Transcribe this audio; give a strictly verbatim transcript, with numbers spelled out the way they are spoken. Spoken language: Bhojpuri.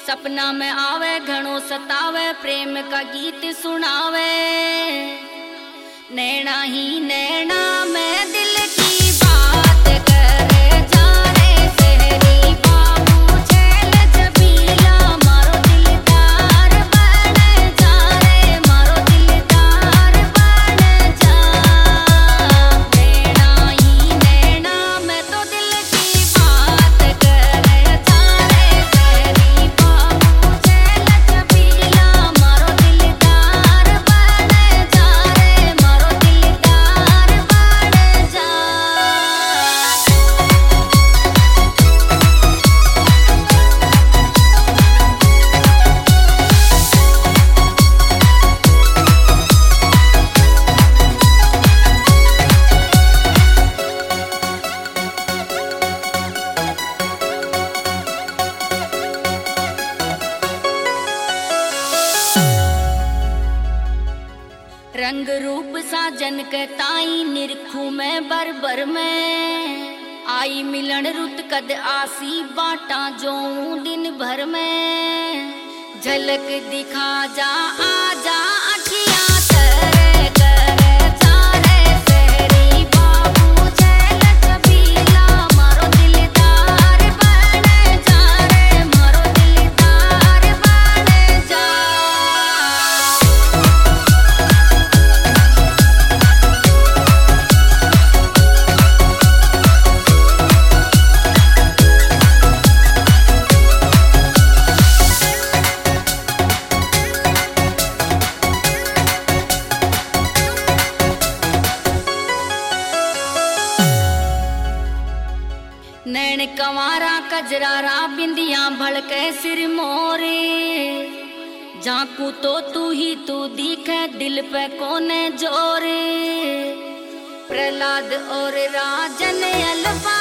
सपना में आवे घणो सतावे, प्रेम का गीत सुनावे। नैना ही नैना में दिल की बात करे जा रे शहरी बाबू छैल छबीला, मारो दिलदार बन जा रे, मारो दिलदार बन जा। नैना ही नैना में तो दिल की बात करे जा रे शहरी बाबू छैल छबीला, मारो दिलदार बन जा रे, मारो दिलदार बन जा। रंग रूप साजन के ताई निरखू में बरबर में, आई मिलन रुत कद आसी बाटा जो दिन भर में। झलक दिखा जा आजा अखियां तेरे करे जा रे शहरी बाबू छैल छबीला, मारो दिलदार बन जा रे, मारो दिलदार बन जा। नैन कंवारा कजरारा बिंदियां भड़के सिर मोरे, झांकू तो तू ही तू दिखे दिल पे कोने जोरे। प्रहलाद और राजन अलवा